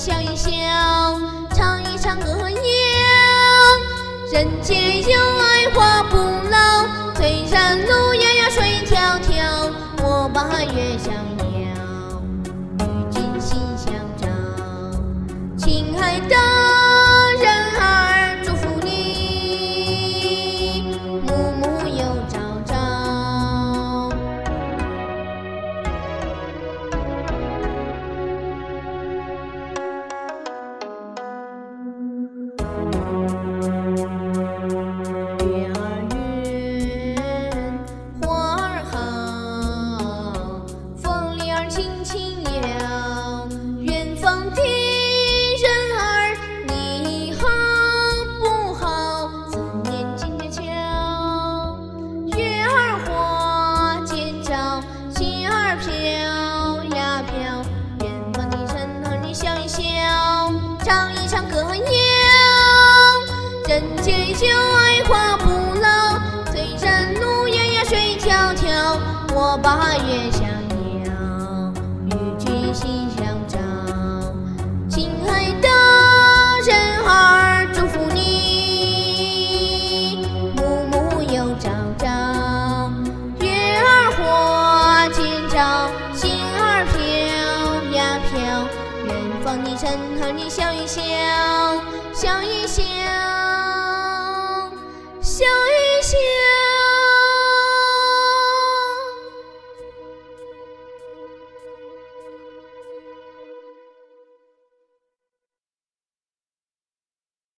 笑一笑，唱一唱歌谣。人间有爱花不老，虽然路遥遥水迢迢，我把月相邀，与君心相照。亲爱的人儿，祝福你，暮暮又朝朝。月儿圆，花儿好，风铃儿轻轻摇。远方的人儿，你好不好？思念静月桥，月儿花间照，星儿飘呀飘。远方的人儿，你笑一笑，唱一唱歌谣。人间有爱花不老，虽然路遥遥水迢迢，我把月相邀，与君心相照。亲爱的人儿，祝福你，暮暮又朝朝。月儿花间照，星儿飘呀飘。远方的人儿，你笑一笑，笑一笑，笑一笑。